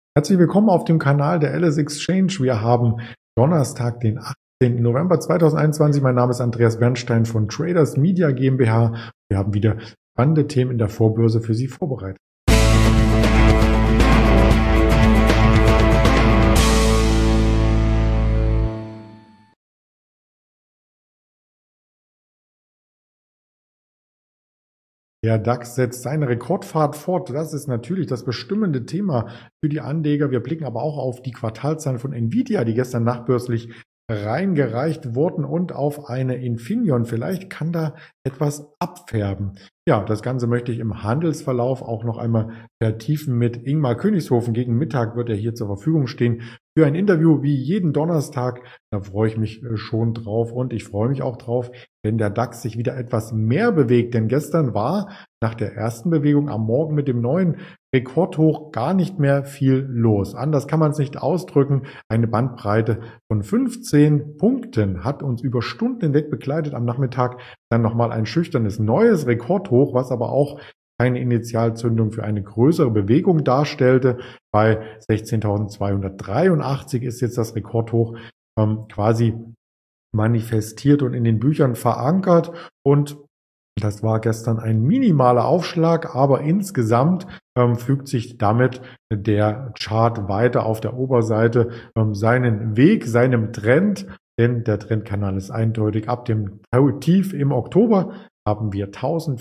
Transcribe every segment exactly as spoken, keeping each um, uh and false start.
Herzlich willkommen auf dem Kanal der Alice Exchange. Wir haben Donnerstag, den achtzehnten November zweitausendeinundzwanzig. Mein Name ist Andreas Bernstein von Traders Media GmbH. Wir haben wieder spannende Themen in der Vorbörse für Sie vorbereitet. Der DAX setzt seine Rekordfahrt fort. Das ist natürlich das bestimmende Thema für die Anleger. Wir blicken aber auch auf die Quartalzahlen von Nvidia, die gestern nachbörslich reingereicht wurden, und auf eine Infineon. Vielleicht kann da etwas abfärben. Ja, das Ganze möchte ich im Handelsverlauf auch noch einmal vertiefen mit Ingmar Königshofen. Gegen Mittag wird er hier zur Verfügung stehen für ein Interview wie jeden Donnerstag. Da freue ich mich schon drauf, und ich freue mich auch drauf, wenn der DAX sich wieder etwas mehr bewegt. Denn gestern war nach der ersten Bewegung am Morgen mit dem neuen Rekordhoch gar nicht mehr viel los. Anders kann man es nicht ausdrücken. Eine Bandbreite von fünfzehn Punkten hat uns über Stunden hinweg begleitet. Am Nachmittag dann nochmal ein schüchternes neues Rekordhoch, was aber auch eine Initialzündung für eine größere Bewegung darstellte. Bei sechzehntausendzweihundertdreiundachtzig ist jetzt das Rekordhoch ähm, quasi manifestiert und in den Büchern verankert, und das war gestern ein minimaler Aufschlag, aber insgesamt ähm, fügt sich damit der Chart weiter auf der Oberseite ähm, seinen Weg, seinem Trend, denn der Trendkanal ist eindeutig. Ab dem Tief im Oktober haben wir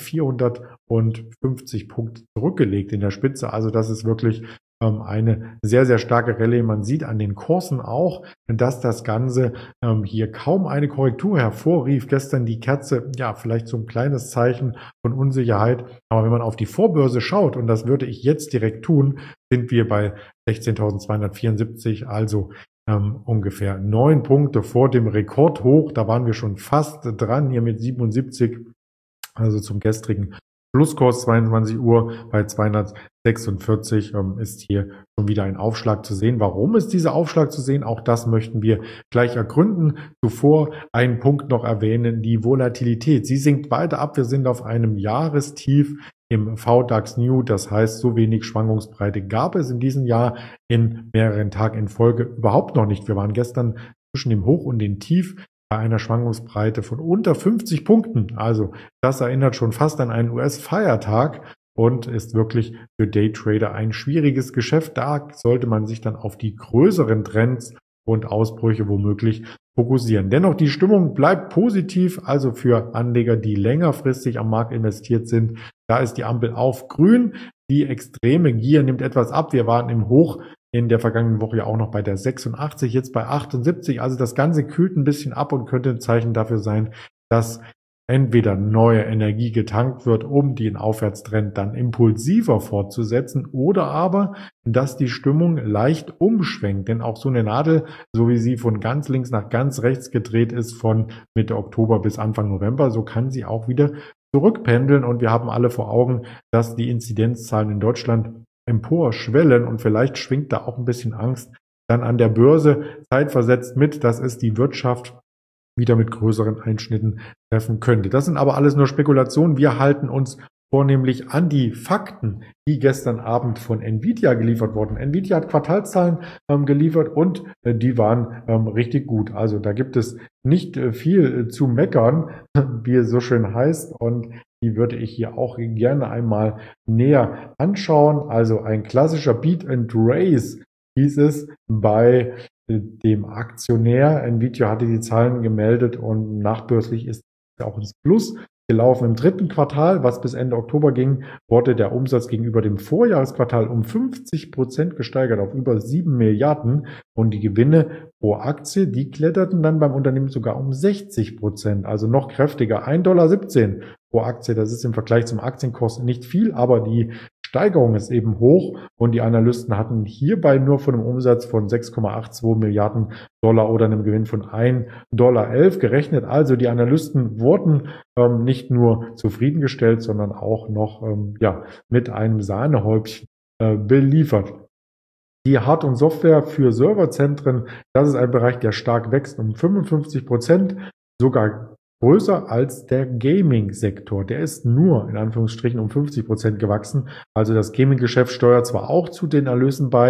eintausendvierhundertfünfzig Punkte zurückgelegt in der Spitze. Also das ist wirklich ähm, eine sehr, sehr starke Rallye. Man sieht an den Kursen auch, dass das Ganze ähm, hier kaum eine Korrektur hervorrief. Gestern die Kerze, ja, vielleicht so ein kleines Zeichen von Unsicherheit. Aber wenn man auf die Vorbörse schaut, und das würde ich jetzt direkt tun, sind wir bei sechzehntausendzweihundertvierundsiebzig, also ähm, ungefähr neun Punkte vor dem Rekordhoch. Da waren wir schon fast dran, hier mit siebenundsiebzig. Also zum gestrigen Schlusskurs zweiundzwanzig Uhr bei zweihundertsechsundvierzig ähm, ist hier schon wieder ein Aufschlag zu sehen. Warum ist dieser Aufschlag zu sehen? Auch das möchten wir gleich ergründen. Zuvor einen Punkt noch erwähnen: die Volatilität. Sie sinkt weiter ab. Wir sind auf einem Jahrestief im V DAX New. Das heißt, so wenig Schwankungsbreite gab es in diesem Jahr in mehreren Tagen in Folge überhaupt noch nicht. Wir waren gestern zwischen dem Hoch und dem Tief bei einer Schwankungsbreite von unter fünfzig Punkten. Also das erinnert schon fast an einen U S-Feiertag und ist wirklich für Daytrader ein schwieriges Geschäft. Da sollte man sich dann auf die größeren Trends und Ausbrüche womöglich fokussieren. Dennoch, die Stimmung bleibt positiv, also für Anleger, die längerfristig am Markt investiert sind. Da ist die Ampel auf grün. Die extreme Gier nimmt etwas ab. Wir waren im Hoch in der vergangenen Woche ja auch noch bei der sechsundachtzig, jetzt bei achtundsiebzig. Also das Ganze kühlt ein bisschen ab und könnte ein Zeichen dafür sein, dass entweder neue Energie getankt wird, um den Aufwärtstrend dann impulsiver fortzusetzen, oder aber, dass die Stimmung leicht umschwenkt. Denn auch so eine Nadel, so wie sie von ganz links nach ganz rechts gedreht ist, von Mitte Oktober bis Anfang November, so kann sie auch wieder zurückpendeln. Und wir haben alle vor Augen, dass die Inzidenzzahlen in Deutschland emporschwellen, und vielleicht schwingt da auch ein bisschen Angst dann an der Börse zeitversetzt mit, dass es die Wirtschaft wieder mit größeren Einschnitten treffen könnte. Das sind aber alles nur Spekulationen. Wir halten uns vornehmlich an die Fakten, die gestern Abend von Nvidia geliefert wurden. Nvidia hat Quartalszahlen ähm, geliefert, und äh, die waren ähm, richtig gut. Also da gibt es nicht äh, viel äh, zu meckern, wie es so schön heißt, und die würde ich hier auch gerne einmal näher anschauen. Also ein klassischer Beat and Race hieß es bei dem Aktionär. Nvidia hatte die Zahlen gemeldet und nachbörslich ist es auch ins Plus gelaufen. Im dritten Quartal, was bis Ende Oktober ging, wurde der Umsatz gegenüber dem Vorjahresquartal um fünfzig Prozent gesteigert auf über sieben Milliarden, und die Gewinne pro Aktie, die kletterten dann beim Unternehmen sogar um sechzig Prozent, also noch kräftiger. ein Komma siebzehn Dollar pro Aktie, das ist im Vergleich zum Aktienkurs nicht viel, aber die Steigerung ist eben hoch, und die Analysten hatten hierbei nur von einem Umsatz von sechs Komma zweiundachtzig Milliarden Dollar oder einem Gewinn von ein Komma elf Dollar gerechnet. Also die Analysten wurden ähm, nicht nur zufriedengestellt, sondern auch noch ähm, ja, mit einem Sahnehäubchen äh, beliefert. Die Hard- und Software für Serverzentren, das ist ein Bereich, der stark wächst, um fünfundfünfzig Prozent, sogar größer als der Gaming-Sektor. Der ist nur in Anführungsstrichen um fünfzig Prozent gewachsen. Also das Gaming-Geschäft steuert zwar auch zu den Erlösen bei,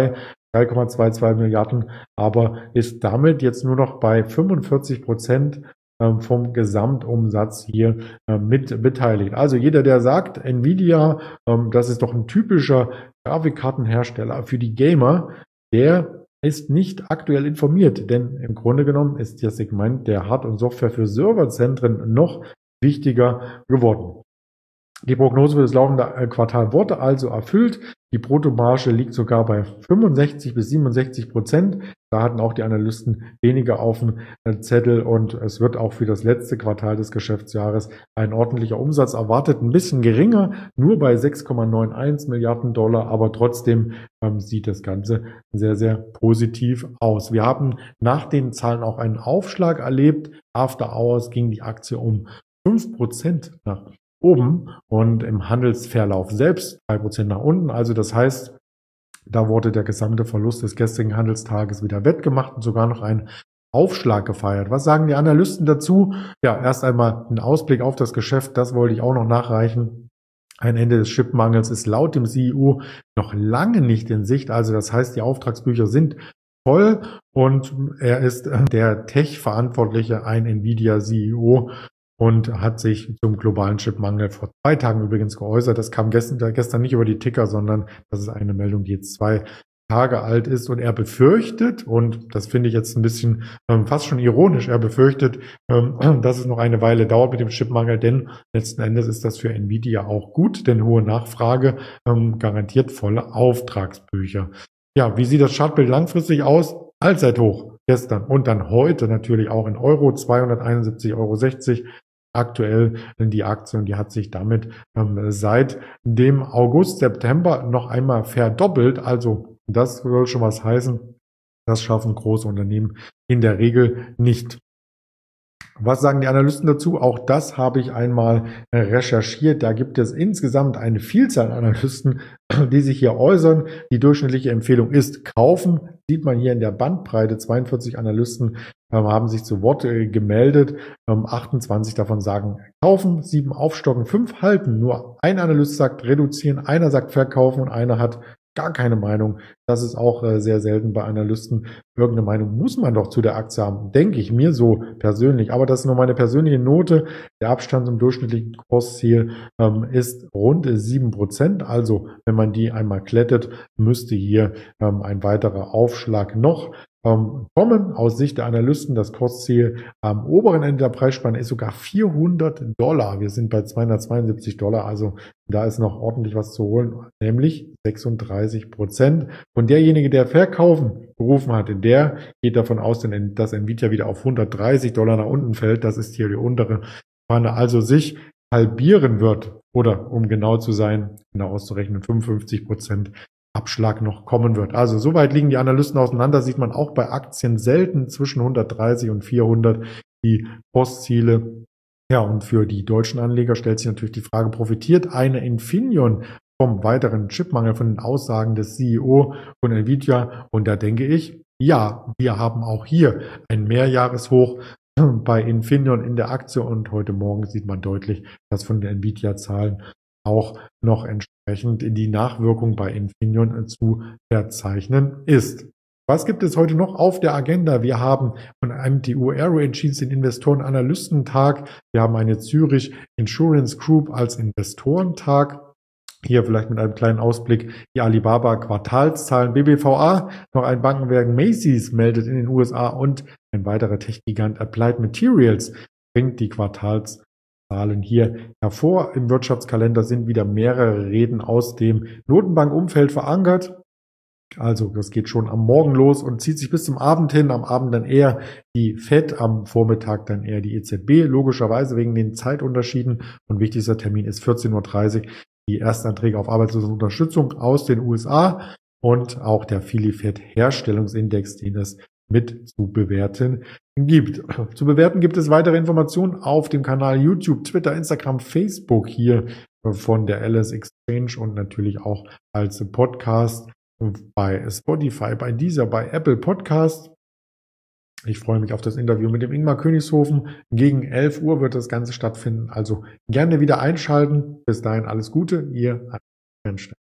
drei Komma zweiundzwanzig Milliarden, aber ist damit jetzt nur noch bei fünfundvierzig Prozent vom Gesamtumsatz hier mit beteiligt. Also jeder, der sagt, Nvidia, das ist doch ein typischer Grafikkartenhersteller für die Gamer, der ist nicht aktuell informiert, denn im Grunde genommen ist das Segment der Hard- und Software für Serverzentren noch wichtiger geworden. Die Prognose für das laufende Quartal wurde also erfüllt. Die Bruttomarge liegt sogar bei fünfundsechzig bis siebenundsechzig Prozent. Da hatten auch die Analysten weniger auf dem Zettel und es wird auch für das letzte Quartal des Geschäftsjahres ein ordentlicher Umsatz erwartet. Ein bisschen geringer, nur bei sechs Komma einundneunzig Milliarden Dollar, aber trotzdem ähm, sieht das Ganze sehr, sehr positiv aus. Wir haben nach den Zahlen auch einen Aufschlag erlebt. After Hours ging die Aktie um fünf Prozent nach oben und im Handelsverlauf selbst drei Prozent nach unten. Also das heißt, da wurde der gesamte Verlust des gestrigen Handelstages wieder wettgemacht und sogar noch ein Aufschlag gefeiert. Was sagen die Analysten dazu? Ja, erst einmal ein Ausblick auf das Geschäft, das wollte ich auch noch nachreichen. Ein Ende des Chipmangels ist laut dem C E O noch lange nicht in Sicht. Also das heißt, die Auftragsbücher sind voll und er ist der Tech-Verantwortliche, ein Nvidia-C E O, und hat sich zum globalen Chipmangel vor zwei Tagen übrigens geäußert. Das kam gestern, gestern nicht über die Ticker, sondern das ist eine Meldung, die jetzt zwei Tage alt ist. Und er befürchtet, und das finde ich jetzt ein bisschen ähm, fast schon ironisch, er befürchtet, ähm, dass es noch eine Weile dauert mit dem Chipmangel, denn letzten Endes ist das für Nvidia auch gut, denn hohe Nachfrage ähm, garantiert volle Auftragsbücher. Ja, wie sieht das Chartbild langfristig aus? Allzeithoch gestern und dann heute natürlich auch in Euro, zweihunderteinundsiebzig Euro sechzig. Aktuell die Aktie, und die hat sich damit ähm, seit dem August, September noch einmal verdoppelt. Also das soll schon was heißen. Das schaffen große Unternehmen in der Regel nicht. Was sagen die Analysten dazu? Auch das habe ich einmal recherchiert. Da gibt es insgesamt eine Vielzahl an Analysten, die sich hier äußern. Die durchschnittliche Empfehlung ist kaufen. Sieht man hier in der Bandbreite. zweiundvierzig Analysten ähm, haben sich zu Wort äh, gemeldet. Ähm, achtundzwanzig davon sagen kaufen, sieben aufstocken, fünf halten. Nur ein Analyst sagt reduzieren, einer sagt verkaufen und einer hat gar keine Meinung. Das ist auch äh, sehr selten bei Analysten. Irgendeine Meinung muss man doch zu der Aktie haben, denke ich mir so persönlich. Aber das ist nur meine persönliche Note. Der Abstand zum durchschnittlichen Kursziel ähm, ist rund sieben Prozent. Also wenn man die einmal klettet, müsste hier ähm, ein weiterer Aufschlag noch ähm, kommen. Aus Sicht der Analysten, das Kursziel am oberen Ende der Preisspanne ist sogar vierhundert Dollar. Wir sind bei zweihundertzweiundsiebzig Dollar, also da ist noch ordentlich was zu holen, nämlich sechsunddreißig Prozent. Und derjenige, der verkaufen gerufen hatte, der geht davon aus, dass Nvidia wieder auf hundertdreißig Dollar nach unten fällt. Das ist hier die untere Spanne, also sich halbieren wird oder um genau zu sein, genau auszurechnen, fünfundfünfzig Prozent Abschlag noch kommen wird. Also soweit liegen die Analysten auseinander, sieht man auch bei Aktien selten zwischen hundertdreißig und vierhundert die Kursziele. Ja, und für die deutschen Anleger stellt sich natürlich die Frage, profitiert eine Infineon vom weiteren Chipmangel, von den Aussagen des C E O von Nvidia? Und da denke ich, ja, wir haben auch hier ein Mehrjahreshoch bei Infineon in der Aktie und heute Morgen sieht man deutlich, dass von den Nvidia-Zahlen auch noch entsprechend die Nachwirkung bei Infineon zu verzeichnen ist. Was gibt es heute noch auf der Agenda? Wir haben von M T U Aero Engines den Investoren-Analystentag. Wir haben eine Zürich Insurance Group als Investorentag. Hier vielleicht mit einem kleinen Ausblick die Alibaba Quartalszahlen. B B V A, noch ein Bankenwerk Macy's meldet in den U S A und ein weiterer Tech-Gigant Applied Materials bringt die Quartalszahlen hier hervor. Im Wirtschaftskalender sind wieder mehrere Reden aus dem Notenbankumfeld verankert. Also das geht schon am Morgen los und zieht sich bis zum Abend hin. Am Abend dann eher die Fed, am Vormittag dann eher die E Z B, logischerweise wegen den Zeitunterschieden. Und wichtigster Termin ist vierzehn Uhr dreißig, die Erstanträge auf Arbeitslosenunterstützung aus den U S A und auch der Philly-Fed Herstellungsindex, den es mit zu bewerten gibt. Zu bewerten gibt es weitere Informationen auf dem Kanal YouTube, Twitter, Instagram, Facebook hier von der Alice Exchange und natürlich auch als Podcast bei Spotify, bei Deezer, bei Apple Podcast. Ich freue mich auf das Interview mit dem Ingmar Königshofen. Gegen elf Uhr wird das Ganze stattfinden. Also gerne wieder einschalten. Bis dahin alles Gute. Ihr Mensch.